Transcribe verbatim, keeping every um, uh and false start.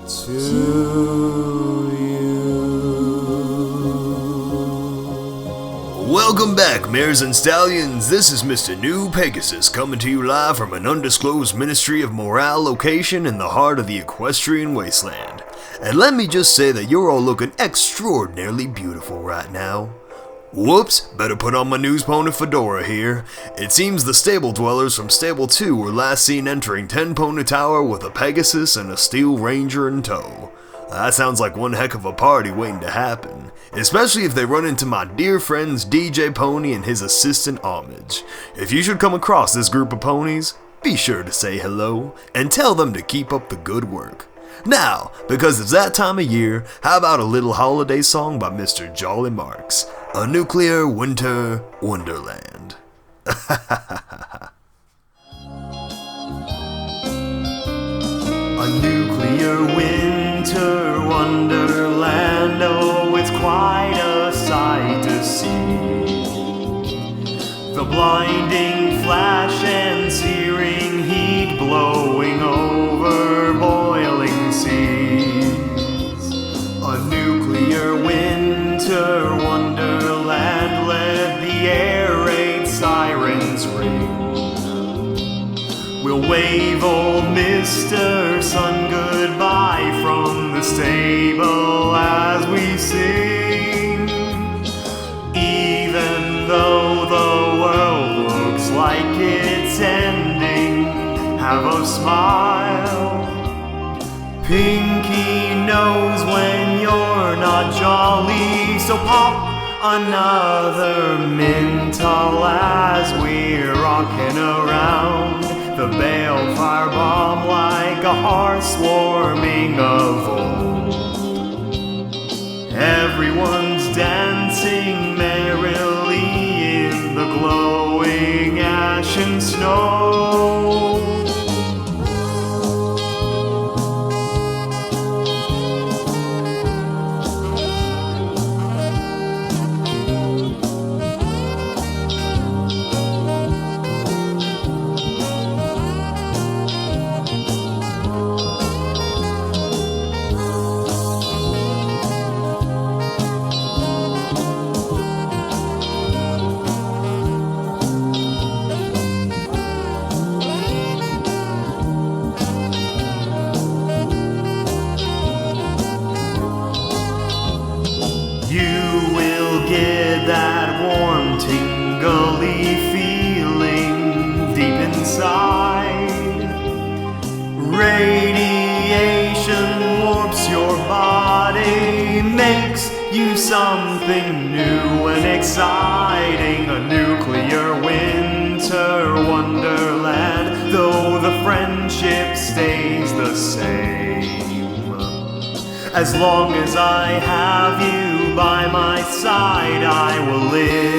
to you. Welcome back, mares and stallions. This is Mister New Pegasus coming to you live from an undisclosed Ministry of Morale location in the heart of the equestrian wasteland. And let me just say that you're all looking extraordinarily beautiful right now. Whoops, better put on my news pony fedora here. It seems the stable dwellers from Stable two were last seen entering Ten Pony Tower with a Pegasus and a Steel Ranger in tow. That sounds like one heck of a party waiting to happen, especially if they run into my dear friends D J Pony and his assistant Homage. If you should come across this group of ponies, be sure to say hello and tell them to keep up the good work. Now, because it's that time of year, how about a little holiday song by Mister Jolly Marks, A Nuclear Winter Wonderland. A nuclear winter wonderland, oh, it's quite a sight to see. The blinding flash and searing heat blowing over boiling seas. A nuclear winter wonderland, let the air raid sirens ring. We'll wave old Mister Sun goodbye from the stable as we sing. Even though the world looks like it's ending, have a smile. Pinky knows when you're not jolly, so pop another Mental as we're rocking around the balefire bomb like a heart swarming of old. Everyone's dancing merrily in the glowing ash and snow. Get that warm, tingly feeling deep inside. Radiation warps your body, makes you something new and exciting. A nuclear winter wonderland, though the friendship stays the same. As long as I have you by my side, I will live